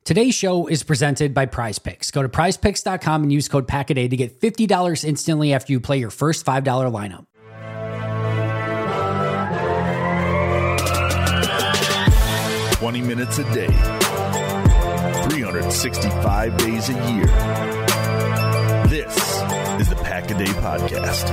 Today's show is presented by PrizePicks. Go to prizepicks.com and use code PACKADAY to get $50 instantly after you play your first $5 lineup. "20 minutes a day, 365 days a year. This is the Pack-A-Day Podcast.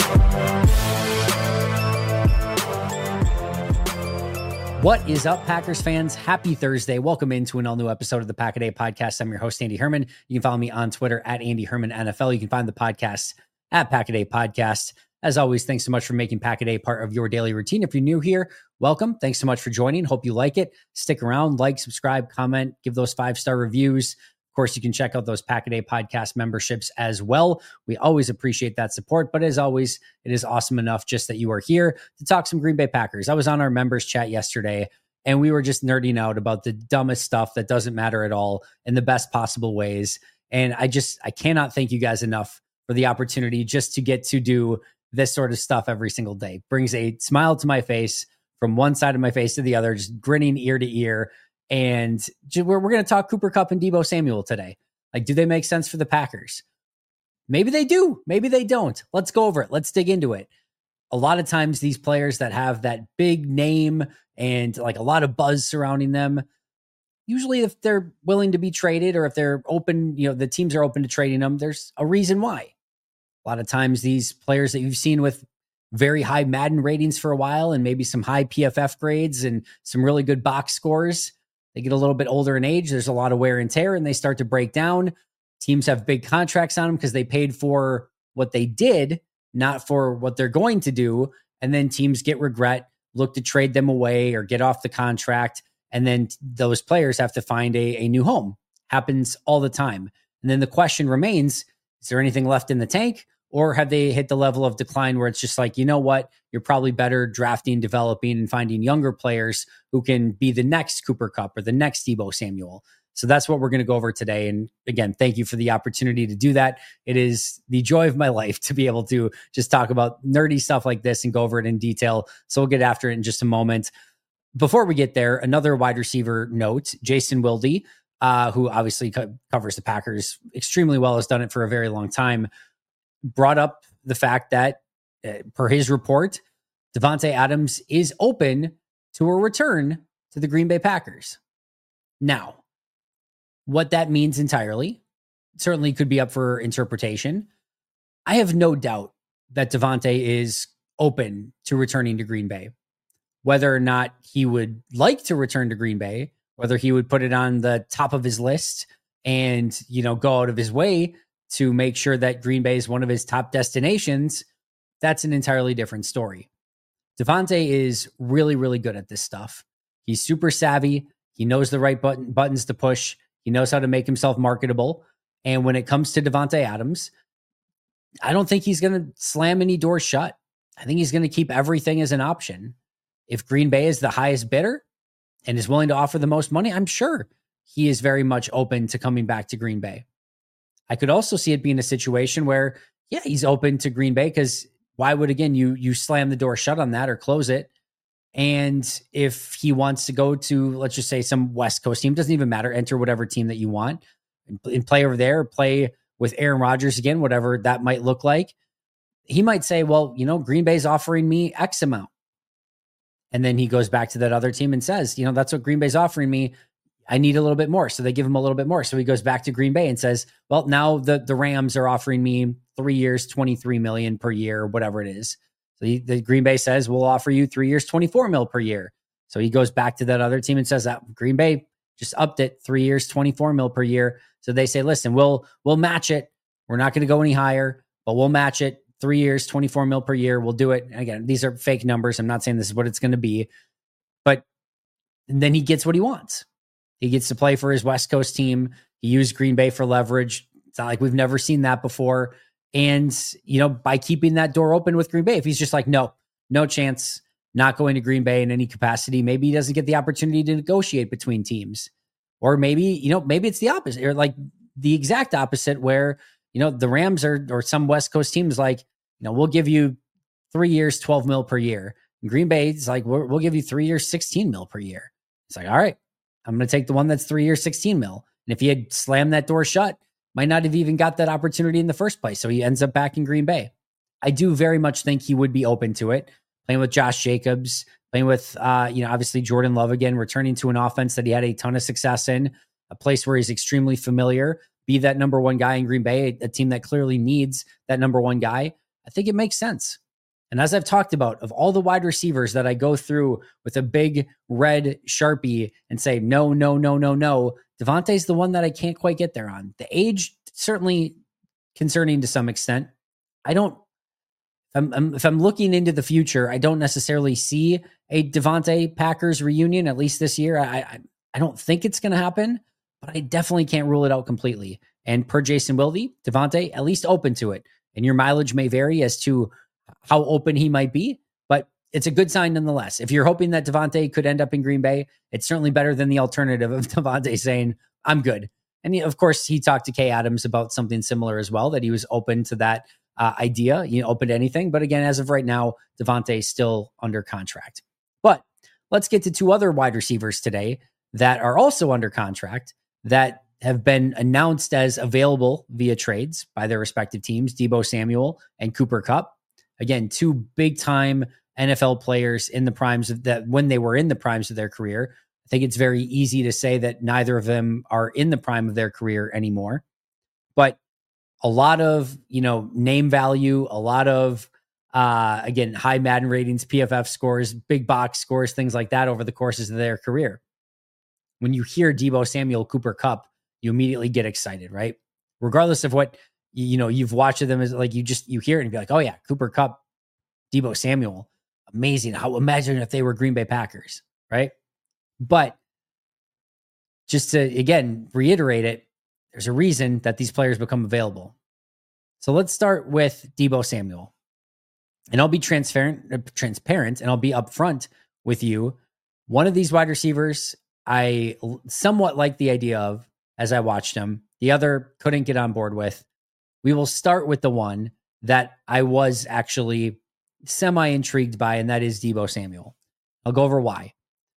What is up, Packers fans? Happy Thursday. Welcome into an all-new episode of the Pack-A-Day Podcast. I'm your host, Andy Herman. You can follow me on Twitter at Andy Herman NFL. You can find the podcast at Pack-A-Day Podcast. As always, thanks so much for making Pack-A-Day part of your daily routine. If you're new here, welcome. Thanks so much for joining. Hope you like it. Stick around, like, subscribe, comment, give those 5-star reviews. Of course, you can check out those Pack-A-Day Podcast memberships as well. We always appreciate that support. But as always, it is awesome enough just that you are here to talk some Green Bay Packers. I was on our members chat yesterday, and we were just nerding out about the dumbest stuff that doesn't matter at all in the best possible ways. And I cannot thank you guys enough for the opportunity just to get to do this sort of stuff every single day. Brings a smile to my face from one side of my face to the other, just grinning ear to ear. And we're going to talk Cooper Kupp and Deebo Samuel today. Like, do they make sense for the Packers? Maybe they do. Maybe they don't. Let's go over it. Let's dig into it. A lot of times these players that have that big name and like a lot of buzz surrounding them, usually if they're willing to be traded or if they're open, the teams are open to trading them, there's a reason why. A lot of times these players that you've seen with very high Madden ratings for a while and maybe some high PFF grades and some really good box scores, they get a little bit older in age. There's a lot of wear and tear and they start to break down. Teams have big contracts on them because they paid for what they did, not for what they're going to do. And then teams get regret, look to trade them away or get off the contract. And then those players have to find a new home. Happens all the time. And then the question remains, is there anything left in the tank? Or have they hit the level of decline where it's just like, you know what, you're probably better drafting, developing, and finding younger players who can be the next Cooper Kupp or the next Deebo Samuel. So that's what we're going to go over today. And again, thank you for the opportunity to do that. It is the joy of my life to be able to just talk about nerdy stuff like this and go over it in detail. So we'll get after it in just a moment. Before we get there, another wide receiver note, Jason Wilde, who obviously covers the Packers extremely well, has done it for a very long time, brought up the fact that, per his report, Davante Adams is open to a return to the Green Bay Packers. Now, what that means entirely certainly could be up for interpretation. I have no doubt that Davante is open to returning to Green Bay. Whether or not he would like to return to Green Bay, whether he would put it on the top of his list and, go out of his way to make sure that Green Bay is one of his top destinations, that's an entirely different story. Davante is really, really good at this stuff. He's super savvy. He knows the right buttons to push. He knows how to make himself marketable. And when it comes to Davante Adams, I don't think he's going to slam any doors shut. I think he's going to keep everything as an option. If Green Bay is the highest bidder and is willing to offer the most money, I'm sure he is very much open to coming back to Green Bay. I could also see it being a situation where, he's open to Green Bay because why would, again, you slam the door shut on that or close it? And if he wants to go to, let's just say, some West Coast team, doesn't even matter, enter whatever team that you want and play over there, play with Aaron Rodgers again, whatever that might look like. He might say, well, Green Bay's offering me X amount. And then he goes back to that other team and says, that's what Green Bay's offering me. I need a little bit more. So they give him a little bit more. So he goes back to Green Bay and says, well, now the Rams are offering me 3 years, $23 million per year, whatever it is. So the Green Bay says, we'll offer you 3 years, $24 million per year. So he goes back to that other team and says that Green Bay just upped it 3 years, $24 million per year. So they say, listen, we'll match it. We're not going to go any higher, but we'll match it 3 years, $24 million per year. We'll do it. And again, these are fake numbers. I'm not saying this is what it's going to be, but then he gets what he wants. He gets to play for his West Coast team. He used Green Bay for leverage. It's not like we've never seen that before. And, by keeping that door open with Green Bay, if he's just like, no chance, not going to Green Bay in any capacity, maybe he doesn't get the opportunity to negotiate between teams. Or maybe it's the opposite, or like the exact opposite where, the Rams or some West Coast teams like, we'll give you 3 years, $12 million per year. And Green Bay is like, we'll give you 3 years, $16 million per year. It's like, all right, I'm going to take the one that's 3 years, 16 mil. And if he had slammed that door shut, might not have even got that opportunity in the first place. So he ends up back in Green Bay. I do very much think he would be open to it, playing with Josh Jacobs, playing with, obviously Jordan Love again, returning to an offense that he had a ton of success in, a place where he's extremely familiar, be that number one guy in Green Bay, a team that clearly needs that number one guy. I think it makes sense. And as I've talked about, of all the wide receivers that I go through with a big red Sharpie and say, no, Devontae's the one that I can't quite get there on. The age, certainly concerning to some extent. If I'm looking into the future, I don't necessarily see a Devontae Packers reunion, at least this year. I don't think it's going to happen, but I definitely can't rule it out completely. And per Jason Wilde, Devontae, at least open to it. And your mileage may vary as to how open he might be, but it's a good sign nonetheless. If you're hoping that Devontae could end up in Green Bay, it's certainly better than the alternative of Devontae saying, I'm good. And of course, he talked to Kay Adams about something similar as well, that he was open to that idea, open to anything. But again, as of right now, Devontae is still under contract. But let's get to two other wide receivers today that are also under contract that have been announced as available via trades by their respective teams, Deebo Samuel and Cooper Kupp. Again, two big time NFL players in the primes of that when they were in the primes of their career. I think it's very easy to say that neither of them are in the prime of their career anymore. But a lot of, name value, a lot of, again, high Madden ratings, PFF scores, big box scores, things like that over the courses of their career. When you hear Deebo Samuel, Cooper Kupp, you immediately get excited, right? Regardless of what, you've watched of them, is like you hear it and be like, oh yeah, Cooper Kupp, Deebo Samuel, amazing. Imagine if they were Green Bay Packers, right? But just to, again, reiterate it, there's a reason that these players become available. So let's start with Deebo Samuel. And I'll be transparent, and I'll be upfront with you. One of these wide receivers, I somewhat like the idea of as I watched him. The other couldn't get on board with. We will start with the one that I was actually semi-intrigued by, and that is Deebo Samuel. I'll go over why.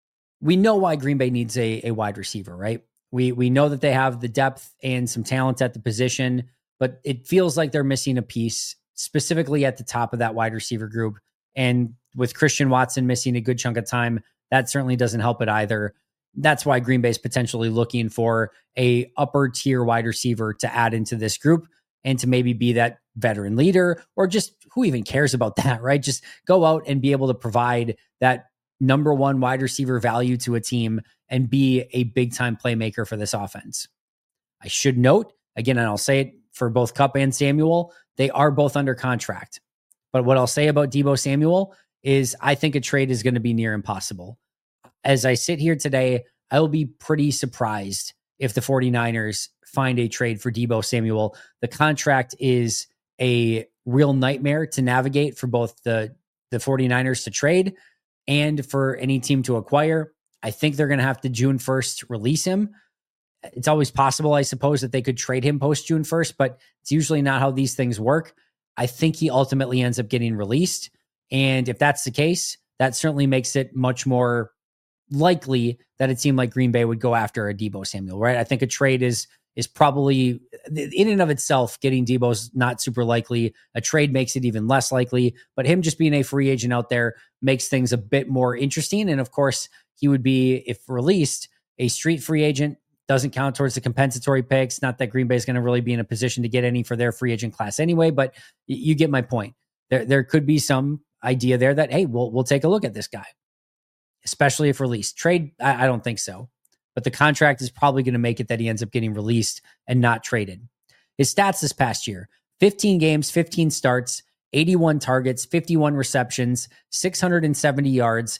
We know why Green Bay needs a wide receiver, right? We know that they have the depth and some talent at the position, but it feels like they're missing a piece, specifically at the top of that wide receiver group. And with Christian Watson missing a good chunk of time, that certainly doesn't help it either. That's why Green Bay is potentially looking for a upper tier wide receiver to add into this group and to maybe be that veteran leader, or just who even cares about that, right? Just go out and be able to provide that number one wide receiver value to a team and be a big time playmaker for this offense. I should note, again, and I'll say it for both Kupp and Samuel, they are both under contract. But what I'll say about Deebo Samuel is I think a trade is going to be near impossible. As I sit here today, I will be pretty surprised if the 49ers find a trade for Deebo Samuel. The contract is a real nightmare to navigate for both the 49ers to trade and for any team to acquire. I think they're going to have to June 1st release him. It's always possible, I suppose, that they could trade him post June 1st, but it's usually not how these things work. I think he ultimately ends up getting released. And if that's the case, that certainly makes it much more likely that it seemed like Green Bay would go after a Deebo Samuel, right? I think a trade is probably, in and of itself, getting Deebo's not super likely. A trade makes it even less likely, but him just being a free agent out there makes things a bit more interesting. And of course, he would be, if released, a street free agent. Doesn't count towards the compensatory picks. Not that Green Bay is going to really be in a position to get any for their free agent class anyway, but you get my point. There could be some idea there that, hey, we'll take a look at this guy, especially if released. Trade, I don't think so. But the contract is probably going to make it that he ends up getting released and not traded. His stats this past year: 15 games, 15 starts, 81 targets, 51 receptions, 670 yards,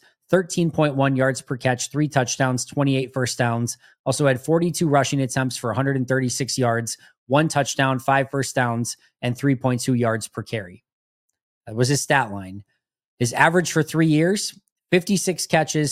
13.1 yards per catch, 3 touchdowns, 28 first downs. Also had 42 rushing attempts for 136 yards, 1 touchdown, 5 first downs, and 3.2 yards per carry. That was his stat line. His average for 3 years: 56 catches,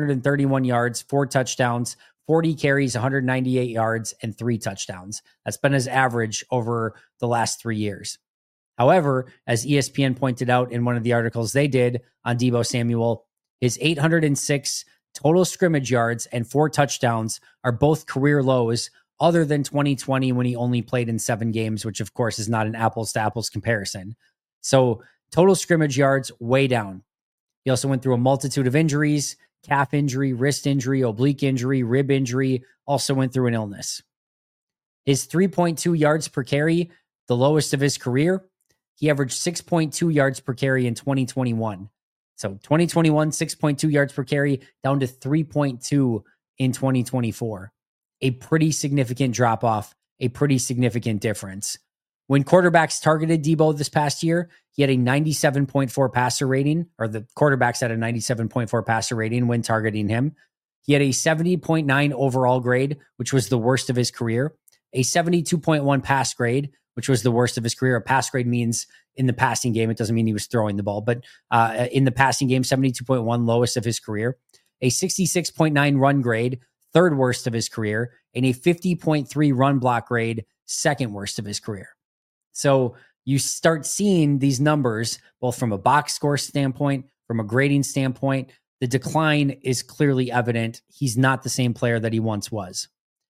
731 yards, 4 touchdowns, 40 carries, 198 yards, and 3 touchdowns. That's been his average over the last 3 years. However, as ESPN pointed out in one of the articles they did on Deebo Samuel, his 806 total scrimmage yards and 4 touchdowns are both career lows, other than 2020 when he only played in 7 games, which of course is not an apples to apples comparison. So total scrimmage yards way down. He also went through a multitude of injuries, calf injury, wrist injury, oblique injury, rib injury, also went through an illness. His 3.2 yards per carry, the lowest of his career. He averaged 6.2 yards per carry in 2021. So 2021, 6.2 yards per carry, down to 3.2 in 2024. A pretty significant drop off, a pretty significant difference. When quarterbacks targeted Deebo this past year, he had a 97.4 passer rating, or the quarterbacks had a 97.4 passer rating when targeting him. He had a 70.9 overall grade, which was the worst of his career, a 72.1 pass grade, which was the worst of his career. A pass grade means in the passing game. It doesn't mean he was throwing the ball, but in the passing game, 72.1, lowest of his career, a 66.9 run grade, third worst of his career, and a 50.3 run block grade, second worst of his career. So you start seeing these numbers, both from a box score standpoint, from a grading standpoint. The decline is clearly evident. He's not the same player that he once was.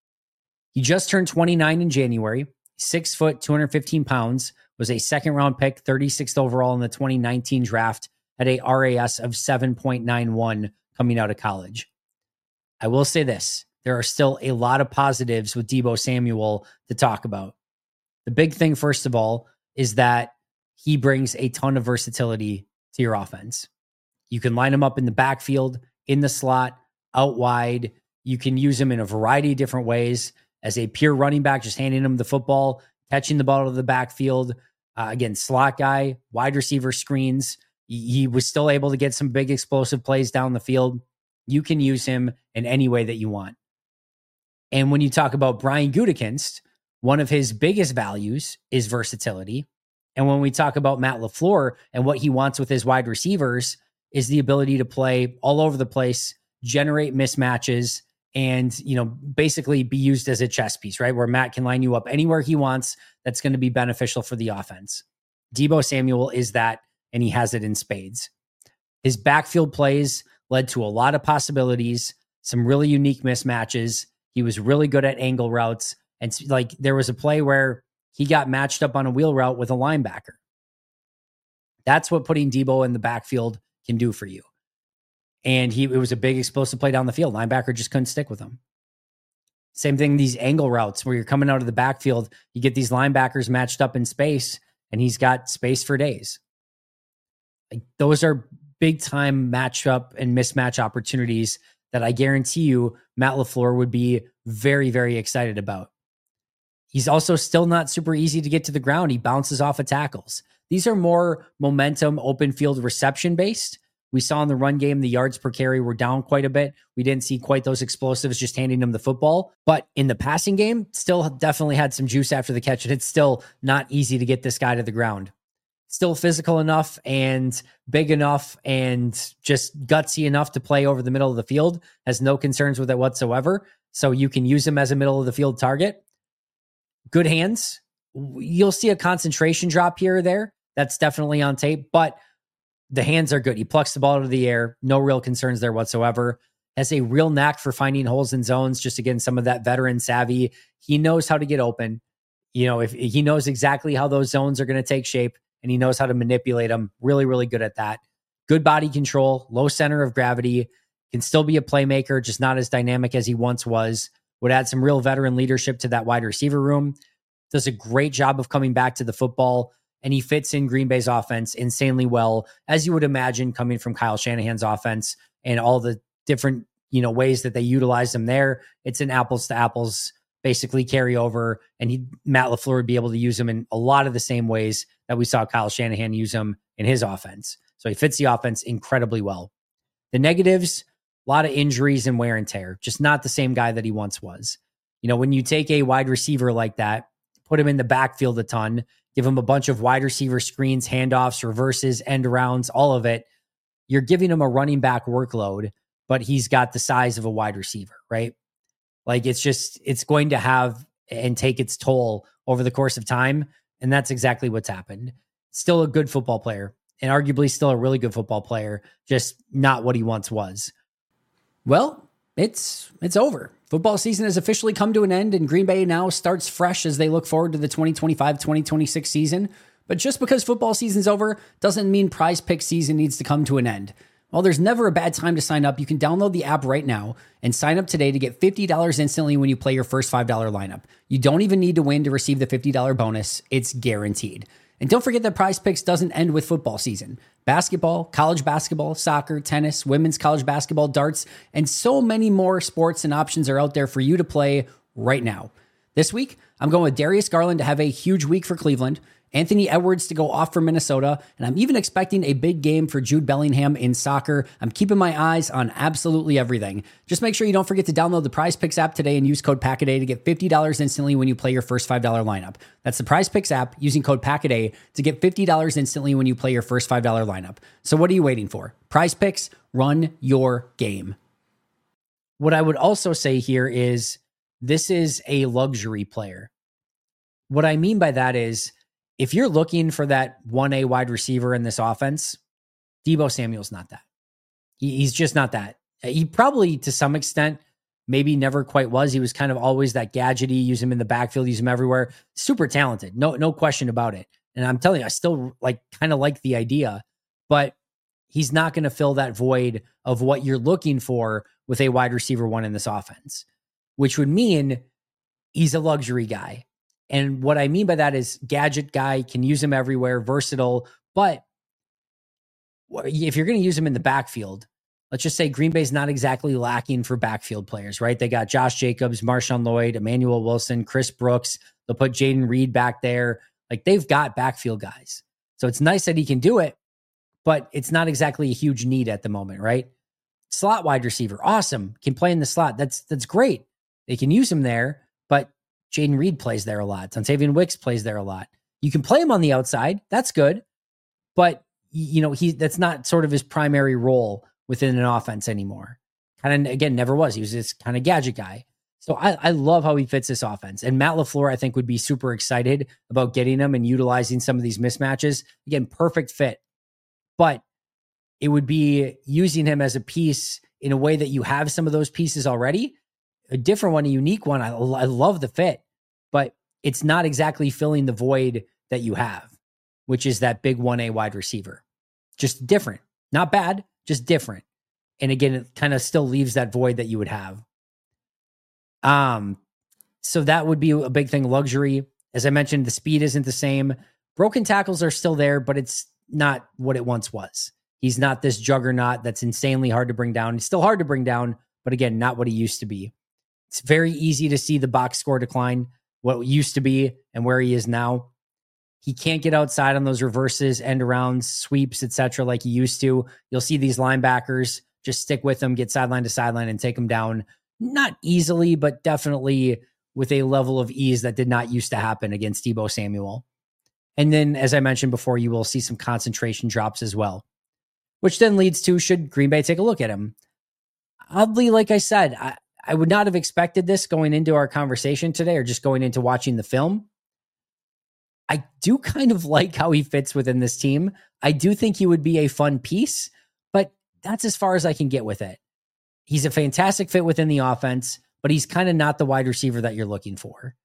He just turned 29 in January, 6 foot, 215 pounds, was a second round pick, 36th overall in the 2019 draft, had a RAS of 7.91 coming out of college. I will say this, there are still a lot of positives with Deebo Samuel to talk about. The big thing, first of all, is that he brings a ton of versatility to your offense. You can line him up in the backfield, in the slot, out wide. You can use him in a variety of different ways as a pure running back, just handing him the football, catching the ball out of the backfield. Again, slot guy, wide receiver screens. He was still able to get some big explosive plays down the field. You can use him in any way that you want. And when you talk about Brian Gutekunst, one of his biggest values is versatility. And when we talk about Matt LaFleur and what he wants with his wide receivers is the ability to play all over the place, generate mismatches, and, basically be used as a chess piece, right? Where Matt can line you up anywhere he wants. That's going to be beneficial for the offense. Deebo Samuel is that, and he has it in spades. His backfield plays led to a lot of possibilities, some really unique mismatches. He was really good at angle routes. And there was a play where he got matched up on a wheel route with a linebacker. That's what putting Deebo in the backfield can do for you. And it was a big explosive play down the field. Linebacker just couldn't stick with him. Same thing, these angle routes where you're coming out of the backfield, you get these linebackers matched up in space, and he's got space for days. Those are big time matchup and mismatch opportunities that I guarantee you Matt LaFleur would be very, very excited about. He's also still not super easy to get to the ground. He bounces off of tackles. These are more momentum, open field reception based. We saw in the run game, the yards per carry were down quite a bit. We didn't see quite those explosives just handing him the football. But in the passing game, still definitely had some juice after the catch. And it's still not easy to get this guy to the ground. Still physical enough and big enough and just gutsy enough to play over the middle of the field. Has no concerns with it whatsoever. So you can use him as a middle of the field target. Good hands. You'll see a concentration drop here or there. That's definitely on tape. But the hands are good. He plucks the ball out of the air. No real concerns there whatsoever. Has a real knack for finding holes in zones. Just again, some of that veteran savvy. He knows how to get open. If he knows exactly how those zones are going to take shape, and he knows how to manipulate them. Really, really good at that. Good body control, low center of gravity. Can still be a playmaker, just not as dynamic as he once was. Would add some real veteran leadership to that wide receiver room. Does a great job of coming back to the football. And he fits in Green Bay's offense insanely well, as you would imagine coming from Kyle Shanahan's offense and all the different, ways that they utilize him there. It's an apples to apples, basically carryover. And Matt LaFleur would be able to use him in a lot of the same ways that we saw Kyle Shanahan use him in his offense. So he fits the offense incredibly well. The negatives, a lot of injuries and wear and tear, just not the same guy that he once was. When you take a wide receiver like that, put him in the backfield a ton, give him a bunch of wide receiver screens, handoffs, reverses, end arounds, all of it. You're giving him a running back workload, but he's got the size of a wide receiver, right? It's going to have and take its toll over the course of time. And that's exactly what's happened. Still a good football player and arguably still a really good football player, just not what he once was. Well, it's over. Football season has officially come to an end, and Green Bay now starts fresh as they look forward to the 2025-2026 season. But just because football season's over doesn't mean Prize Pick season needs to come to an end. While there's never a bad time to sign up, you can download the app right now and sign up today to get $50 instantly when you play your first $5 lineup. You don't even need to win to receive the $50 bonus. It's guaranteed. And don't forget that Prize Picks doesn't end with football season. Basketball, college basketball, soccer, tennis, women's college basketball, darts, and so many more sports and options are out there for you to play right now. This week, I'm going with Darius Garland to have a huge week for Cleveland, Anthony Edwards to go off for Minnesota, and I'm even expecting a big game for Jude Bellingham in soccer. I'm keeping my eyes on absolutely everything. Just make sure you don't forget to download the Prize Picks app today and use code PACKADAY to get $50 instantly when you play your first $5 lineup. That's the Prize Picks app using code PACKADAY to get $50 instantly when you play your first $5 lineup. So what are you waiting for? Prize Picks, run your game. What I would also say here is this is a luxury player. What I mean by that is, if you're looking for that 1A wide receiver in this offense, Deebo Samuel's not that. He's just not that. He probably, to some extent, maybe never quite was. He was kind of always that gadgety, use him in the backfield, use him everywhere. Super talented. No question about it. And I'm telling you, I still kind of like the idea, but he's not going to fill that void of what you're looking for with a wide receiver one in this offense, which would mean he's a luxury guy. And what I mean by that is gadget guy, can use him everywhere, versatile. But if you're going to use him in the backfield, let's just say Green Bay's not exactly lacking for backfield players, right? They got Josh Jacobs, Marshawn Lloyd, Emmanuel Wilson, Chris Brooks. They'll put Jaden Reed back there. They've got backfield guys. So it's nice that he can do it, but it's not exactly a huge need at the moment, right? Slot wide receiver, awesome. Can play in the slot. That's great. They can use him there, but Jaden Reed plays there a lot. Dontavian Wicks plays there a lot. You can play him on the outside. That's good. But, that's not sort of his primary role within an offense anymore. Kind of, again, never was. He was this kind of gadget guy. So I love how he fits this offense. And Matt LaFleur, I think, would be super excited about getting him and utilizing some of these mismatches. Again, perfect fit. But it would be using him as a piece in a way that you have some of those pieces already. A different one, a unique one. I love the fit, but it's not exactly filling the void that you have, which is that big 1A wide receiver. Just different. Not bad, just different. And again, it kind of still leaves that void that you would have. So that would be a big thing. Luxury. As I mentioned, the speed isn't the same. Broken tackles are still there, but it's not what it once was. He's not this juggernaut that's insanely hard to bring down. It's still hard to bring down, but again, not what he used to be. It's very easy to see the box score decline, what used to be and where he is now. He can't get outside on those reverses, end arounds, sweeps, etc. like he used to. You'll see these linebackers just stick with him, get sideline to sideline and take him down. Not easily, but definitely with a level of ease that did not used to happen against Deebo Samuel. And then, as I mentioned before, you will see some concentration drops as well, which then leads to, should Green Bay take a look at him? Oddly, like I said, I would not have expected this going into our conversation today or just going into watching the film. I do kind of like how he fits within this team. I do think he would be a fun piece, but that's as far as I can get with it. He's a fantastic fit within the offense, but he's kind of not the wide receiver that you're looking for.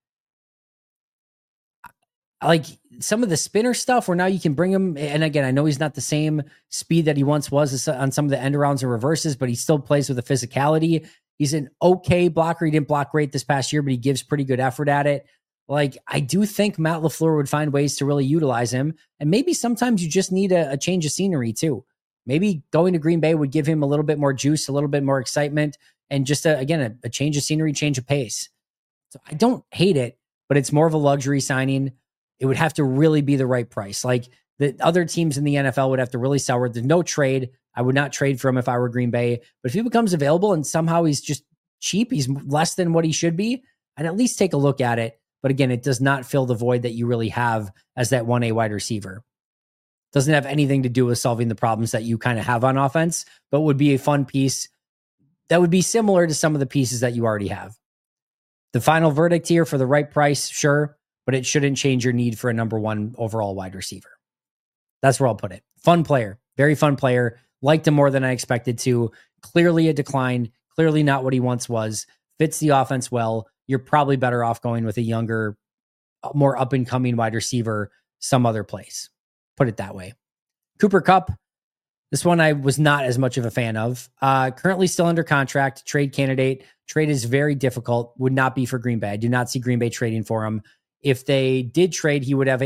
Like some of the spinner stuff where now you can bring him. And again, I know he's not the same speed that he once was on some of the end arounds and reverses, but he still plays with a physicality. He's an okay blocker. He didn't block great this past year, but he gives pretty good effort at it. I do think Matt LaFleur would find ways to really utilize him. And maybe sometimes you just need a change of scenery too. Maybe going to Green Bay would give him a little bit more juice, a little bit more excitement, and just a change of scenery, change of pace. So I don't hate it, but it's more of a luxury signing. It would have to really be the right price. The other teams in the NFL would have to really sell. There's no trade. I would not trade for him if I were Green Bay. But if he becomes available and somehow he's just cheap, he's less than what he should be, I'd at least take a look at it. But again, it does not fill the void that you really have as that 1A wide receiver. Doesn't have anything to do with solving the problems that you kind of have on offense, but would be a fun piece that would be similar to some of the pieces that you already have. The final verdict here, for the right price, sure, but it shouldn't change your need for a number one overall wide receiver. That's where I'll put it. Fun player, very fun player. Liked him more than I expected to. Clearly a decline, Clearly not what he once was. Fits the offense well. You're probably better off going with a younger, more up-and-coming wide receiver some other place. Put it that way. Cooper Kupp, this one I was not as much of a fan of. Currently still under contract, trade candidate. Trade is very difficult, would not be for Green Bay. I do not see Green Bay trading for him. If they did trade, he would have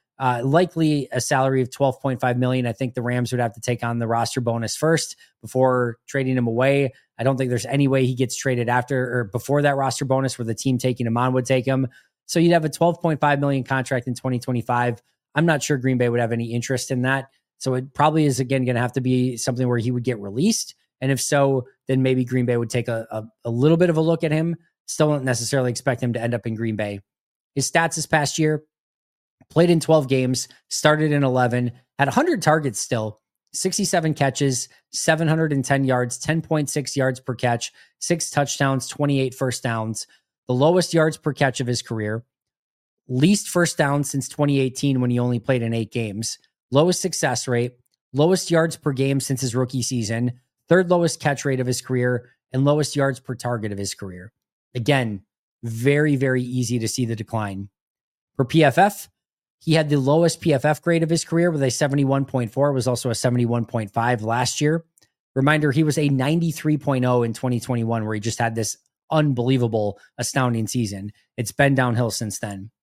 likely a salary of $12.5 million. I think the Rams would have to take on the roster bonus first before trading him away. I don't think there's any way he gets traded after or before that roster bonus where the team taking him on would take him. So you'd have a $12.5 million contract in 2025. I'm not sure Green Bay would have any interest in that. So it probably is, again, going to have to be something where he would get released. And if so, then maybe Green Bay would take a little bit of a look at him. Still don't necessarily expect him to end up in Green Bay. His stats this past year, played in 12 games, started in 11, had 100 targets still, 67 catches, 710 yards, 10.6 yards per catch, 6 touchdowns, 28 first downs, the lowest yards per catch of his career, least first down since 2018 when he only played in 8 games, lowest success rate, lowest yards per game since his rookie season, third lowest catch rate of his career, and lowest yards per target of his career. Again, very, very easy to see the decline. For PFF, he had the lowest PFF grade of his career with a 71.4, was also a 71.5 last year. Reminder, he was a 93.0 in 2021, where he just had this unbelievable, astounding season. It's been downhill since then.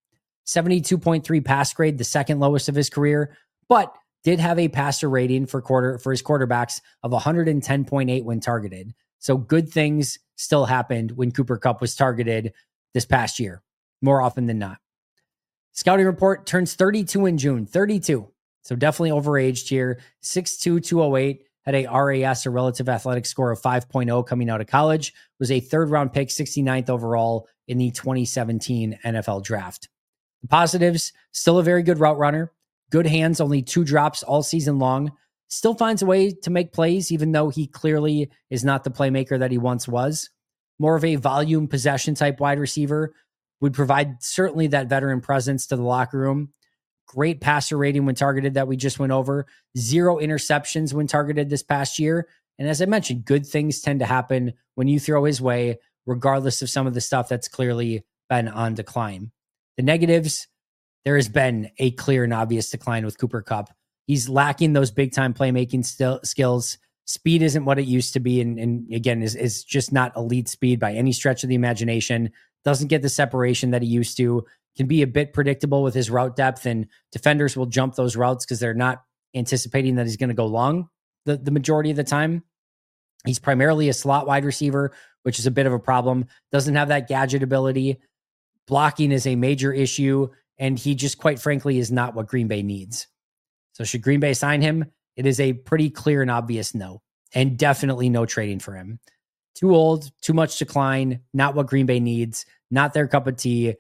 72.3 pass grade, the second lowest of his career, but did have a passer rating for his quarterbacks of 110.8 when targeted. So good things still happened when Cooper Kupp was targeted this past year, more often than not. Scouting report, turns 32 in June, 32. So definitely overaged here. 6'2", 208, had a RAS, a relative athletic score of 5.0 coming out of college, was a third round pick, 69th overall in the 2017 NFL draft. The positives, still a very good route runner, good hands, only 2 drops all season long, still finds a way to make plays, even though he clearly is not the playmaker that he once was. More of a volume possession type wide receiver, would provide certainly that veteran presence to the locker room. Great passer rating when targeted that we just went over. 0 interceptions when targeted this past year. And as I mentioned, good things tend to happen when you throw his way, regardless of some of the stuff that's clearly been on decline. The negatives, there has been a clear and obvious decline with Cooper Kupp. He's lacking those big-time playmaking skills. Speed isn't what it used to be, and again, is just not elite speed by any stretch of the imagination. Doesn't get the separation that he used to. Can be a bit predictable with his route depth, and defenders will jump those routes because they're not anticipating that he's going to go long the majority of the time. He's primarily a slot wide receiver, which is a bit of a problem. Doesn't have that gadget ability. Blocking is a major issue, and he just, quite frankly, is not what Green Bay needs. So should Green Bay sign him? It is a pretty clear and obvious no, and definitely no trading for him. Too old, too much decline, not what Green Bay needs, not their cup of tea,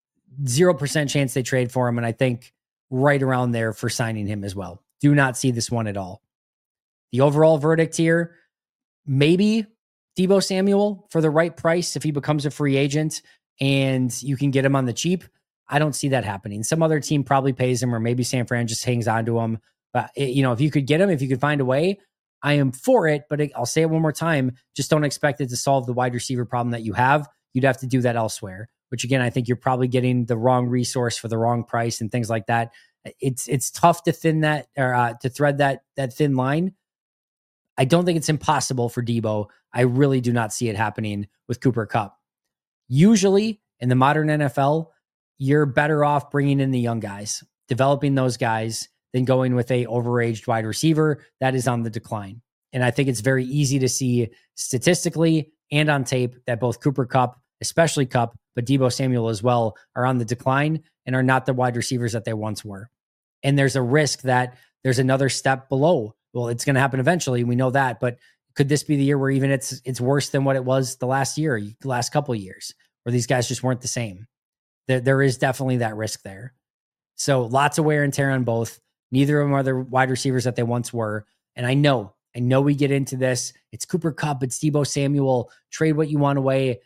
0% chance they trade for him, and I think right around there for signing him as well. Do not see this one at all. The overall verdict here, maybe Deebo Samuel for the right price if he becomes a free agent and you can get him on the cheap. I don't see that happening. Some other team probably pays him, or maybe San Fran just hangs on to him. But, if you could get him, if you could find a way, I am for it. But I'll say it one more time. Just don't expect it to solve the wide receiver problem that you have. You'd have to do that elsewhere, which again, I think you're probably getting the wrong resource for the wrong price and things like that. It's tough to thin that, or to thread that thin line. I don't think it's impossible for Deebo. I really do not see it happening with Cooper Kupp. Usually in the modern NFL, you're better off bringing in the young guys, developing those guys, than going with a overaged wide receiver that is on the decline. And I think it's very easy to see statistically and on tape that both Cooper Kupp, especially Kupp, but Deebo Samuel as well, are on the decline and are not the wide receivers that they once were. And there's a risk that there's another step below. Well, it's going to happen eventually. We know that, but could this be the year where even it's worse than what it was the last couple of years, where these guys just weren't the same? There is definitely that risk there. So lots of wear and tear on both. Neither of them are the wide receivers that they once were. And I know we get into this. It's Cooper Kupp, it's Deebo Samuel. Trade what you want away.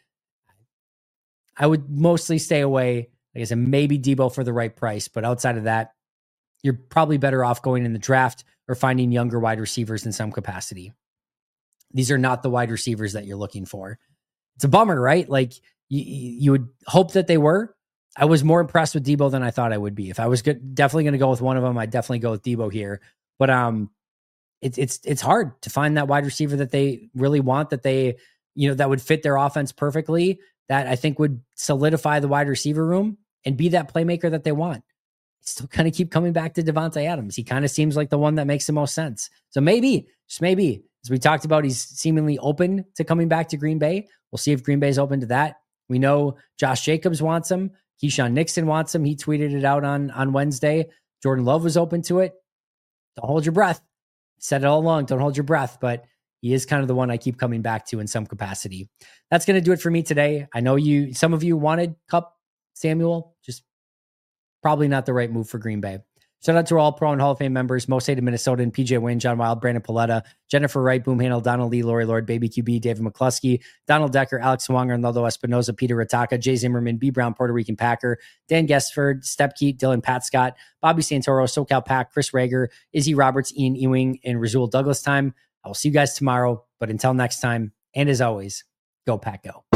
I would mostly stay away. Like I said, maybe Deebo for the right price. But outside of that, you're probably better off going in the draft or finding younger wide receivers in some capacity. these are not the wide receivers that you're looking for. It's a bummer, right? Like you would hope that they were. I was more impressed with Debo than I thought I would be. If I was definitely going to go with one of them, I'd definitely go with Debo here. But it's hard to find that wide receiver that they really want, that they, that would fit their offense perfectly, that I think would solidify the wide receiver room and be that playmaker that they want. Still kind of keep coming back to Davante Adams. He kind of seems like the one that makes the most sense. So maybe, just maybe, as we talked about, he's seemingly open to coming back to Green Bay. We'll see if Green Bay's open to that. We know Josh Jacobs wants him. Keyshawn Nixon wants him. He tweeted it out on Wednesday. Jordan Love was open to it. Don't hold your breath. Said it all along. Don't hold your breath, but he is kind of the one I keep coming back to in some capacity. That's going to do it for me today. I know some of you wanted Kupp, Samuel, just probably not the right move for Green Bay. Shout out to our All-Pro and Hall of Fame members, Most Hated Minnesota and PJ Wynn, John Wild, Brandon Paletta, Jennifer Wright, Boom Handle, Donald Lee, Lori Lord, Baby QB, David McCluskey, Donald Decker, Alex Swanger, Naldo Espinoza, Peter Rataka, Jay Zimmerman, B. Brown, Puerto Rican Packer, Dan Gessford, Stepkeet, Dylan Pat Scott, Bobby Santoro, SoCal Pack, Chris Rager, Izzy Roberts, Ian Ewing, and Razul Douglas time. I will see you guys tomorrow, but until next time, and as always, go Pack Go.